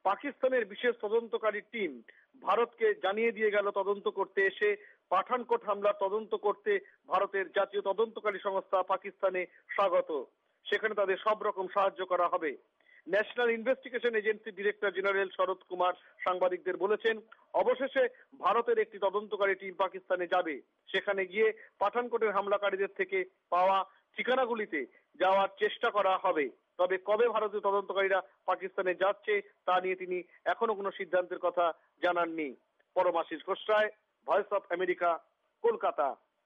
পাকিস্তানের বিশেষ তদন্তকারী টিম ভারতকে জানিয়ে দিয়ে গেল তদন্ত করতে এসে পাঠানকোট হামলার তদন্ত করতে ভারতের জাতীয় তদন্তকারী সংস্থা পাকিস্তানে স্বাগত। সেখানে তাদের সব রকম সাহায্য করা হবে। National Investigation Agency director general Sarat Kumar সাংবাদিকদের বলেছেন, অবশেষে ভারতের একটি তদন্তকারী টিম পাকিস্তানে যাবে। সেখানে গিয়ে পাঠানকোটের হামলাকারীদের থেকে পাওয়া ঠিকানাগুলিতে যাওয়ার চেষ্টা করা হবে। তবে কবে ভারতীয় তদন্তকারীরা পাকিস্তানে যাচ্ছে তা নিয়ে তিনি এখনো কোনো সিদ্ধান্তের কথা জানাননি। Paramashis Ghosh Roy, voice of America, Kolkata.